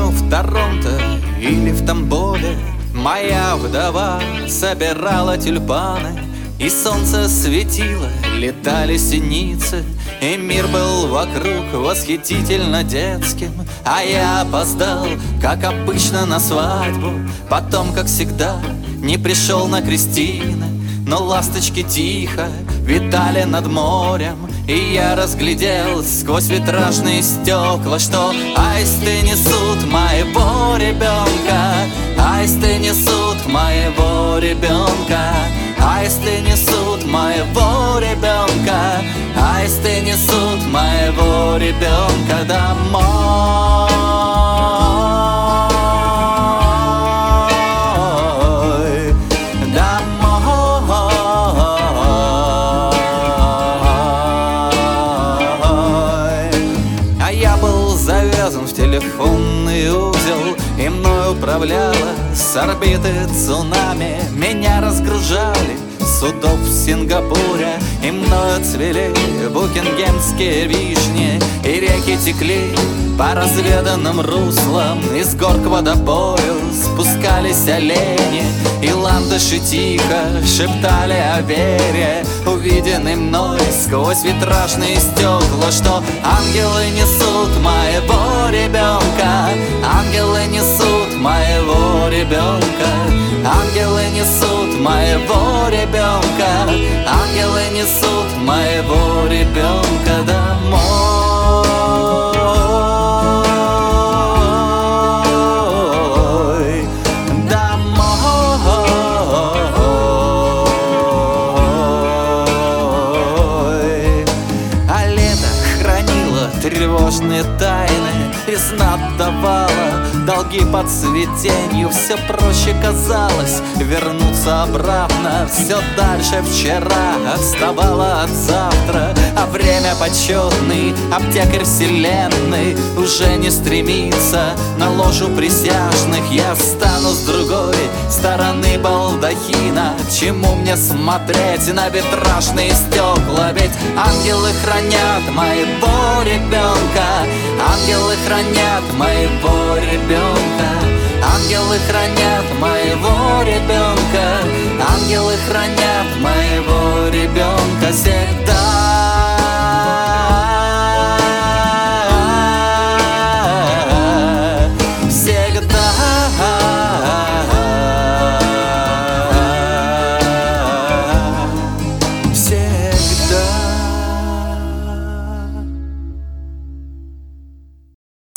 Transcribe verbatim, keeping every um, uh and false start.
в Торонто или в Тамбове моя вдова собирала тюльпаны, и солнце светило, летали синицы, и мир был вокруг восхитительно детским. А я опоздал, как обычно, на свадьбу, потом, как всегда, не пришел на крестины. Но ласточки тихо витали над морем, и я разглядел сквозь витражные стекла, что аисты несут моего ребенка, аисты несут моего ребенка, аисты несут моего ребенка, аисты несут моего ребенка домой. Завязан в телефонный узел, и мной управляла с орбиты цунами. Меня разгружали с судов в Сингапуре, и мною цвели букингемские вишни, и реки текли по разведанным руслам. Из гор к водопою спускались олени, и ландыши тихо шептали о вере, увиденной мной сквозь витражные стекла, что ангелы несут моего ребенка, ангелы несут моего ребенка, ангелы несут моего ребенка, ангелы несут моего ребенка домой. Тревожные тайны, весна давала долги под цветенью. Все проще казалось вернуться обратно, все дальше вчера отставало от завтра. А время почетный, аптекарь вселенной, уже не стремится на ложу присяжных. Я встану с другой стороны балдахина, чему мне смотреть на витражные стекла? Ведь ангелы хранят моего ребенка, ангелы хранят моего ребенка,